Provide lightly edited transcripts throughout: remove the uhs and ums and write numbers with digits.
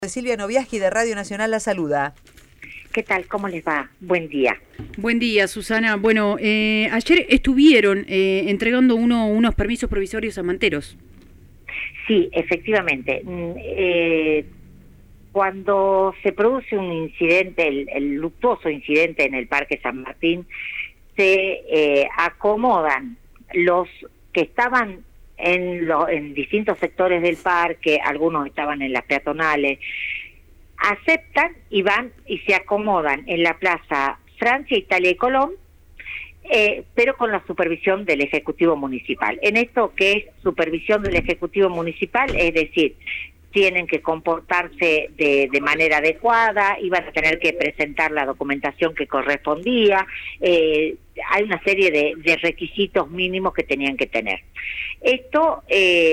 Silvia Noviaski de Radio Nacional la saluda. ¿Qué tal? ¿Cómo les va? Buen día. Buen día, Susana. Bueno, ayer estuvieron entregando unos permisos provisorios a manteros. Sí, efectivamente. Cuando se produce un incidente, el luctuoso incidente en el Parque San Martín, se acomodan los que estaban en distintos sectores del parque, algunos estaban en las peatonales, aceptan y van y se acomodan en la Plaza Francia, Italia y Colón, pero con la supervisión del Ejecutivo Municipal. En esto que es supervisión del Ejecutivo Municipal, es decir, tienen que comportarse de manera adecuada, iban a tener que presentar la documentación que correspondía, hay una serie de requisitos mínimos que tenían que tener. Esto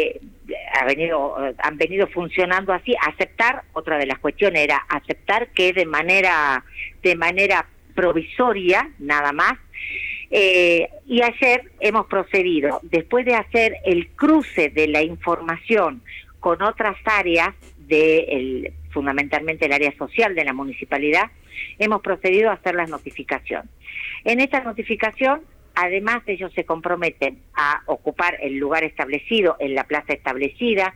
han venido funcionando así. Aceptar, otra de las cuestiones era aceptar que de manera provisoria, nada más. Y ayer hemos procedido, después de hacer el cruce de la información con otras áreas, fundamentalmente el área social de la municipalidad, hemos procedido a hacer la notificación. En esta notificación, además, ellos se comprometen a ocupar el lugar establecido, en la plaza establecida,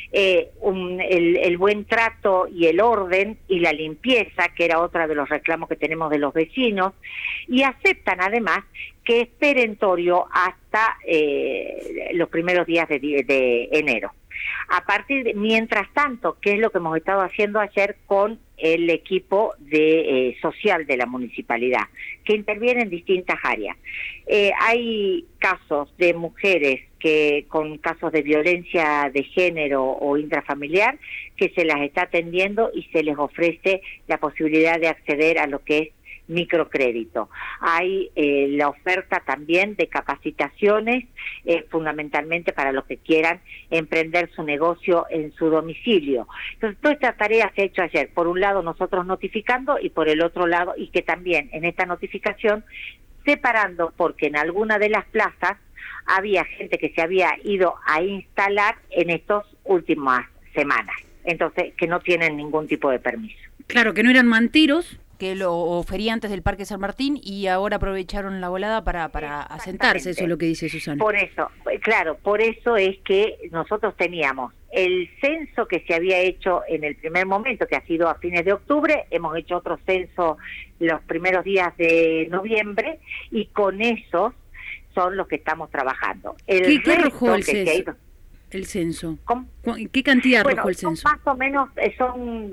el buen trato y el orden y la limpieza, que era otra de los reclamos que tenemos de los vecinos, y aceptan además que es perentorio hasta los primeros días de enero. Mientras tanto, ¿qué es lo que hemos estado haciendo ayer con el equipo social de la municipalidad, que interviene en distintas áreas? Hay casos de mujeres con casos de violencia de género o intrafamiliar que se las está atendiendo y se les ofrece la posibilidad de acceder a lo que es microcrédito. Hay la oferta también de capacitaciones, fundamentalmente para los que quieran emprender su negocio en su domicilio. Entonces, toda esta tarea se ha hecho ayer. Por un lado, nosotros notificando, y por el otro lado, y que también en esta notificación, separando, porque en alguna de las plazas había gente que se había ido a instalar en estas últimas semanas. Entonces, que no tienen ningún tipo de permiso. Claro, que no eran manteros, que lo feriantes del Parque San Martín, y ahora aprovecharon la volada para asentarse, eso es lo que dice Susana. Por eso, claro, por eso es que nosotros teníamos el censo que se había hecho en el primer momento, que ha sido a fines de octubre, hemos hecho otro censo los primeros días de noviembre, y con esos son los que estamos trabajando. ¿Qué arrojó el censo? ¿Cómo? ¿Qué cantidad arrojó el censo? Más o menos son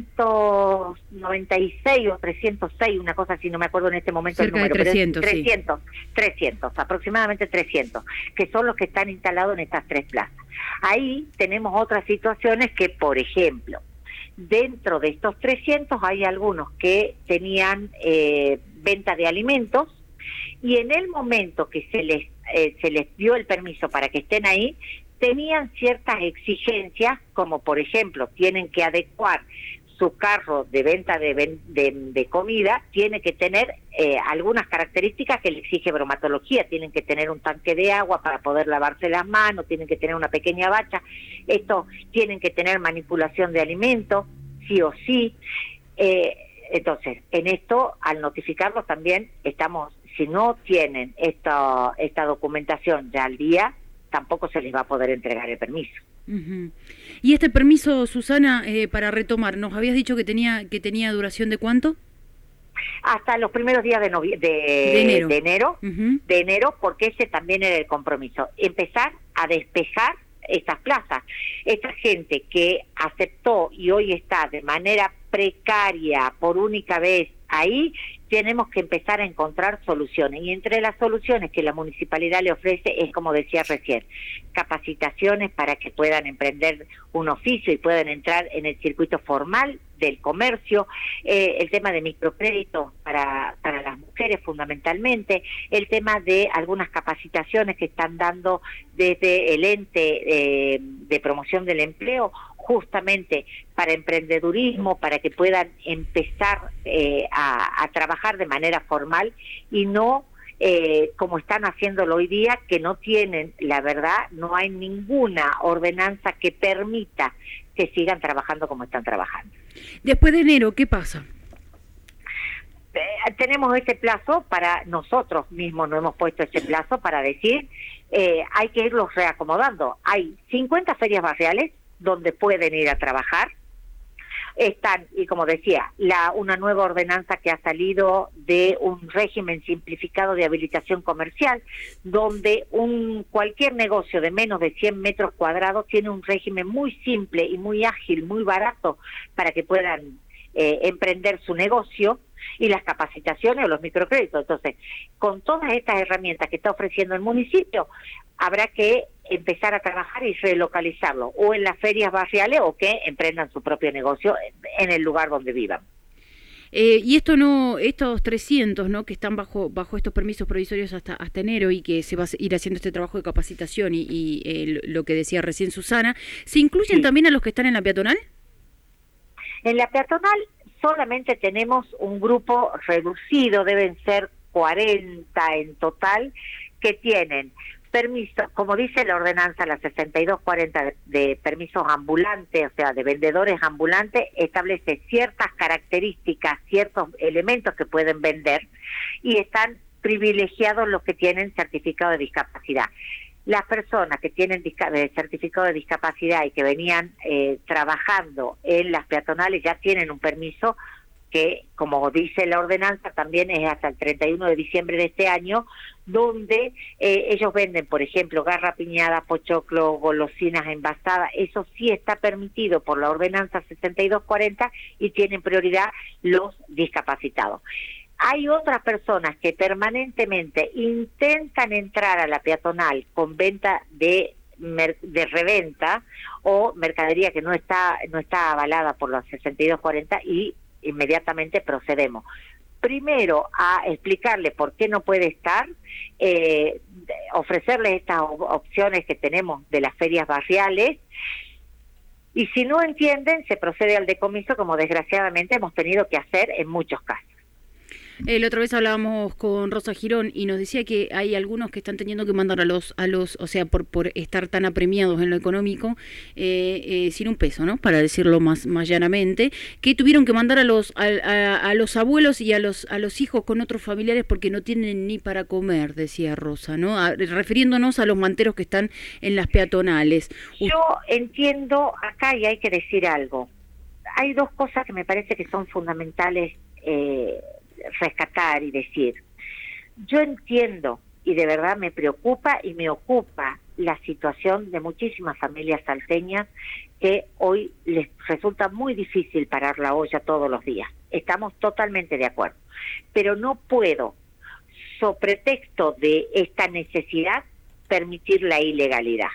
296 o 306, una cosa así, no me acuerdo en este momento cerca el número. De 300, pero 300, aproximadamente 300, que son los que están instalados en estas tres plazas. Ahí tenemos otras situaciones que, por ejemplo, dentro de estos 300 hay algunos que tenían venta de alimentos, y en el momento que se les dio el permiso para que estén ahí, tenían ciertas exigencias, como por ejemplo, tienen que adecuar su carro de venta de comida, tiene que tener algunas características que le exige bromatología, tienen que tener un tanque de agua para poder lavarse las manos, tienen que tener una pequeña bacha, tienen que tener manipulación de alimentos, sí o sí. Entonces, en esto, al notificarlos también estamos, si no tienen esta documentación ya al día, tampoco se les va a poder entregar el permiso. Uh-huh. Y este permiso, Susana, para retomar, nos habías dicho que tenía duración de ¿cuánto? Hasta los primeros días de enero, uh-huh. De enero, porque ese también era el compromiso, empezar a despejar estas plazas. Esta gente que aceptó y hoy está de manera precaria por única vez ahí, tenemos que empezar a encontrar soluciones, y entre las soluciones que la municipalidad le ofrece es, como decía recién, capacitaciones para que puedan emprender un oficio y puedan entrar en el circuito formal del comercio, el tema de microcrédito para las mujeres fundamentalmente, el tema de algunas capacitaciones que están dando desde el ente de promoción del empleo, justamente para emprendedurismo, para que puedan empezar a trabajar de manera formal y no como están haciéndolo hoy día, que no tienen, la verdad, no hay ninguna ordenanza que permita que sigan trabajando como están trabajando. Después de enero, ¿qué pasa? Tenemos ese plazo para nosotros mismos, no hemos puesto ese plazo para decir, hay que irlos reacomodando. Hay 50 ferias barriales donde pueden ir a trabajar. Están, y como decía, una nueva ordenanza que ha salido de un régimen simplificado de habilitación comercial, donde cualquier negocio de menos de 100 metros cuadrados tiene un régimen muy simple y muy ágil, muy barato, para que puedan emprender su negocio, y las capacitaciones o los microcréditos. Entonces, con todas estas herramientas que está ofreciendo el municipio, habrá que empezar a trabajar y relocalizarlo, o en las ferias barriales, o que emprendan su propio negocio en el lugar donde vivan. Y estos 300, ¿no?, que están bajo estos permisos provisorios hasta enero, y que se va a ir haciendo este trabajo de capacitación y lo que decía recién Susana, ¿se incluyen también a los que están en la peatonal? En la peatonal solamente tenemos un grupo reducido, deben ser 40 en total, que tienen permiso, como dice la ordenanza, la 6240 de permisos ambulantes, o sea, de vendedores ambulantes, establece ciertas características, ciertos elementos que pueden vender, y están privilegiados los que tienen certificado de discapacidad. Las personas que tienen certificado de discapacidad y que venían trabajando en las peatonales ya tienen un permiso que, como dice la ordenanza, también es hasta el 31 de diciembre de este año, donde ellos venden, por ejemplo, garrapiñada, pochoclo, golosinas envasadas. Eso sí está permitido por la ordenanza 6240 y tienen prioridad los discapacitados. Hay otras personas que permanentemente intentan entrar a la peatonal con venta de reventa o mercadería que no está avalada por la 6240, y inmediatamente procedemos. Primero, a explicarle por qué no puede estar, ofrecerles estas opciones que tenemos de las ferias barriales, y si no entienden, se procede al decomiso, como desgraciadamente hemos tenido que hacer en muchos casos. La otra vez hablábamos con Rosa Girón y nos decía que hay algunos que están teniendo que mandar a los, o sea, por estar tan apremiados en lo económico, sin un peso, ¿no?, para decirlo más llanamente, que tuvieron que mandar a los abuelos y a los hijos con otros familiares porque no tienen ni para comer, decía Rosa, ¿no? Refiriéndonos a los manteros que están en las peatonales. Yo entiendo acá, y hay que decir algo. Hay dos cosas que me parece que son fundamentales rescatar y decir. Yo entiendo, y de verdad me preocupa y me ocupa, la situación de muchísimas familias salteñas que hoy les resulta muy difícil parar la olla todos los días. Estamos totalmente de acuerdo. Pero no puedo, so pretexto de esta necesidad, permitir la ilegalidad.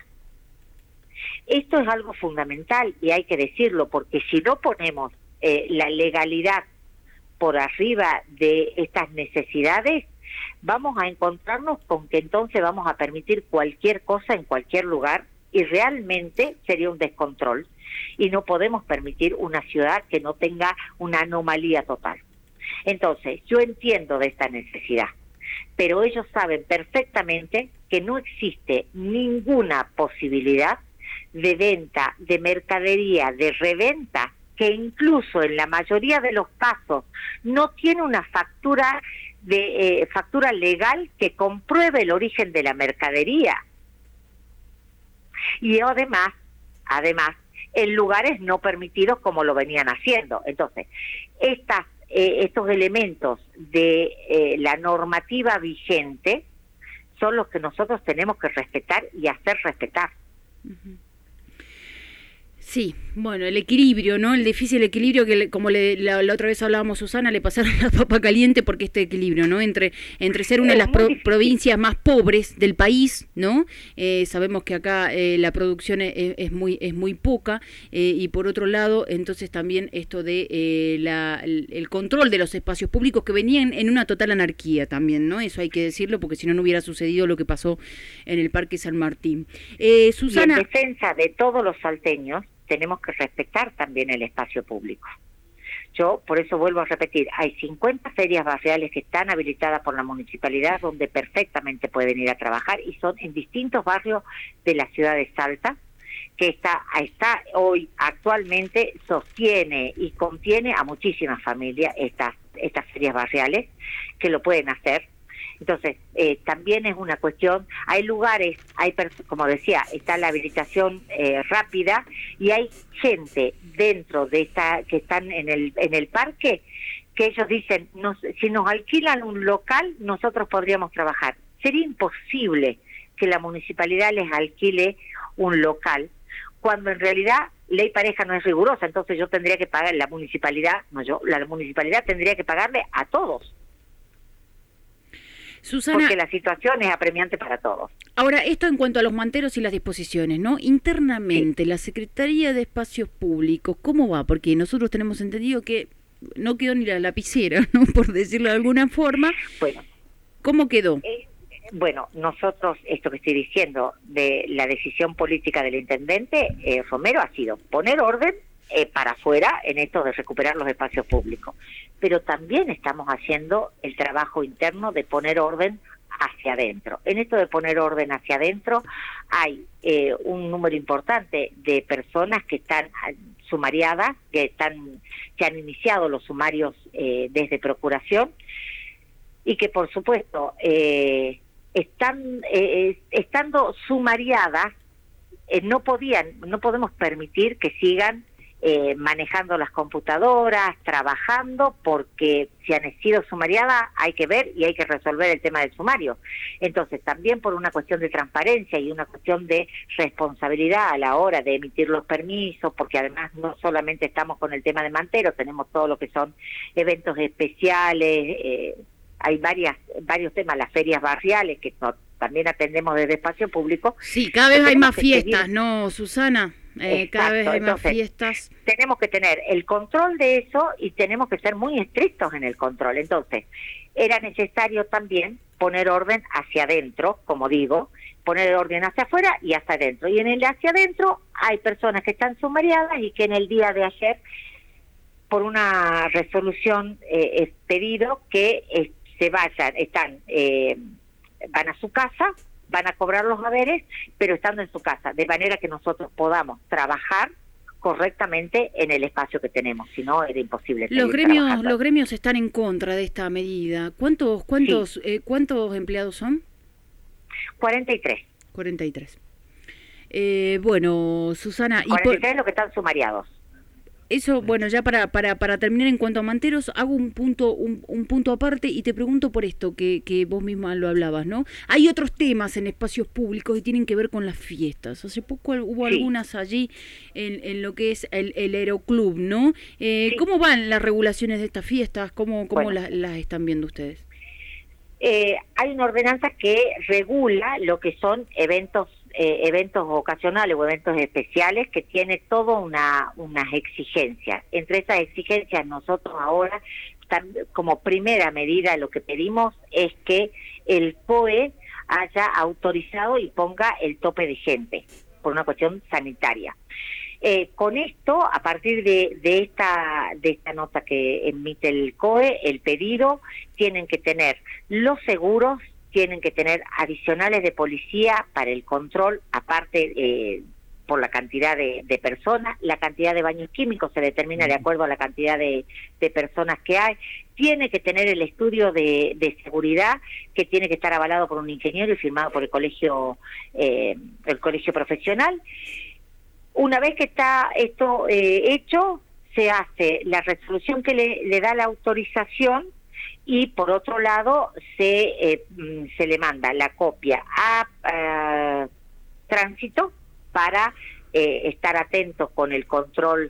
Esto es algo fundamental y hay que decirlo, porque si no ponemos la legalidad por arriba de estas necesidades, vamos a encontrarnos con que entonces vamos a permitir cualquier cosa en cualquier lugar, y realmente sería un descontrol, y no podemos permitir una ciudad que no tenga una anomalía total. Entonces, yo entiendo de esta necesidad, pero ellos saben perfectamente que no existe ninguna posibilidad de venta, de mercadería, de reventa, que incluso en la mayoría de los casos no tiene una factura legal que compruebe el origen de la mercadería, y además en lugares no permitidos como lo venían haciendo. Entonces, estos elementos de la normativa vigente son los que nosotros tenemos que respetar y hacer respetar. Uh-huh. Sí, bueno, el equilibrio, ¿no? El difícil equilibrio que, como la otra vez hablábamos, Susana, le pasaron la papa caliente, porque este equilibrio, ¿no? Entre ser una de las provincias más pobres del país, ¿no? Sabemos que acá la producción es muy poca, y por otro lado, entonces también esto de el control de los espacios públicos, que venían en una total anarquía también, ¿no? Eso hay que decirlo, porque si no, no hubiera sucedido lo que pasó en el Parque San Martín. Susana, y en defensa de todos los salteños, tenemos que respetar también el espacio público. Yo, por eso vuelvo a repetir, hay 50 ferias barriales que están habilitadas por la municipalidad, donde perfectamente pueden ir a trabajar, y son en distintos barrios de la ciudad de Salta, que está hoy actualmente sostiene y contiene a muchísimas familias estas ferias barriales que lo pueden hacer. Entonces, también es una cuestión, hay lugares, como decía, está la habilitación rápida y hay gente dentro de que están en el parque que ellos dicen, si nos alquilan un local, nosotros podríamos trabajar. Sería imposible que la municipalidad les alquile un local, cuando en realidad ley pareja no es rigurosa, entonces yo tendría que pagar, la municipalidad tendría que pagarle a todos. Susana, porque la situación es apremiante para todos. Ahora, esto en cuanto a los manteros y las disposiciones, ¿no? Internamente, la Secretaría de Espacios Públicos, ¿cómo va? Porque nosotros tenemos entendido que no quedó ni la lapicera, ¿no? Por decirlo de alguna forma. Bueno, ¿cómo quedó? Bueno, nosotros, esto que estoy diciendo, de la decisión política del intendente Romero ha sido poner orden para afuera en esto de recuperar los espacios públicos. Pero también estamos haciendo el trabajo interno de poner orden hacia adentro. En esto de poner orden hacia adentro hay un número importante de personas que están sumariadas, que han iniciado los sumarios desde Procuración y que por supuesto estando sumariadas no podemos permitir que sigan manejando las computadoras, trabajando, porque si han sido sumariadas hay que ver y hay que resolver el tema del sumario. Entonces, también por una cuestión de transparencia y una cuestión de responsabilidad a la hora de emitir los permisos, porque además no solamente estamos con el tema de manteros, tenemos todo lo que son eventos especiales, hay varios temas, las ferias barriales que también atendemos desde Espacio Público. Sí, cada vez hay más fiestas, ¿no, Susana? Cada vez hay más fiestas. Tenemos que tener el control de eso y tenemos que ser muy estrictos en el control. Entonces, era necesario también poner orden hacia adentro, como digo, poner orden hacia afuera y hacia adentro. Y en el hacia adentro hay personas que están sumariadas y que en el día de ayer, por una resolución, pedido que se vayan, van a su casa, van a cobrar los haberes, pero estando en su casa, de manera que nosotros podamos trabajar correctamente en el espacio que tenemos, si no era imposible. Los gremios están en contra de esta medida. ¿Cuántos empleados son? 43. 43. Bueno, Susana, 43 los que están sumariados. Eso, bueno, ya para terminar en cuanto a manteros, hago un punto aparte y te pregunto por esto, que vos misma lo hablabas, ¿no? Hay otros temas en espacios públicos que tienen que ver con las fiestas. Hace poco hubo algunas allí en lo que es el Aeroclub, ¿no? ¿Cómo van las regulaciones de estas fiestas? ¿Cómo las están viendo ustedes? Hay una ordenanza que regula lo que son eventos ocasionales o eventos especiales, que tiene todo unas exigencias. Entre esas exigencias nosotros ahora, como primera medida, lo que pedimos es que el COE haya autorizado y ponga el tope de gente por una cuestión sanitaria. Con esto, a partir de esta nota que emite el COE, el pedido, tienen que tener los seguros, tienen que tener adicionales de policía para el control, aparte por la cantidad de personas, la cantidad de baños químicos se determina de acuerdo a la cantidad de personas que hay, tiene que tener el estudio de seguridad, que tiene que estar avalado por un ingeniero y firmado por el colegio profesional. Una vez que está esto hecho, se hace la resolución que le da la autorización y por otro lado se le manda la copia a tránsito para estar atentos con el control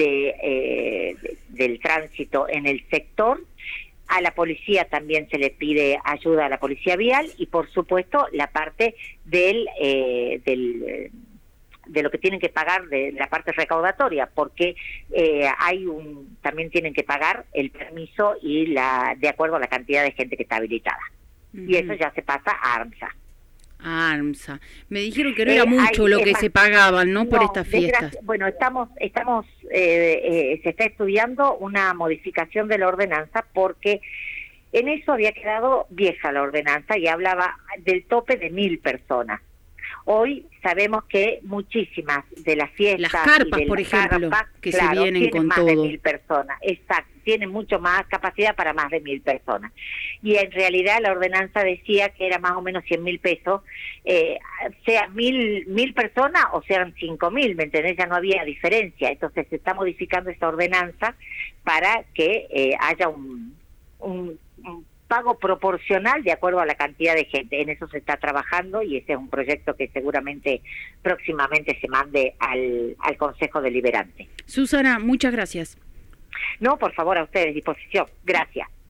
del tránsito en el sector. A la policía también se le pide ayuda a la policía vial y por supuesto la parte de lo que tienen que pagar de la parte recaudatoria, porque también tienen que pagar el permiso y de acuerdo a la cantidad de gente que está habilitada. Y eso ya se pasa a ARMSA. Me dijeron que no era mucho lo que se pagaban, ¿no? Por estas fiestas. Bueno, se está estudiando una modificación de la ordenanza porque en eso había quedado vieja la ordenanza y hablaba del tope de 1.000 personas. Hoy sabemos que muchísimas de las fiestas, las carpas, y de por las ejemplo, carpas, que claro, se vienen tienen con más todo. de 1.000 personas, exacto, tienen mucho más capacidad para más de 1.000 personas. Y en realidad la ordenanza decía que era más o menos 100.000 pesos, sean 1.000 personas o sean 5.000, ¿me entendés? Ya no había diferencia. Entonces se está modificando esta ordenanza para que haya un pago proporcional de acuerdo a la cantidad de gente. En eso se está trabajando y ese es un proyecto que seguramente próximamente se mande al Consejo Deliberante. Susana, muchas gracias. No, por favor, a ustedes, disposición. Gracias.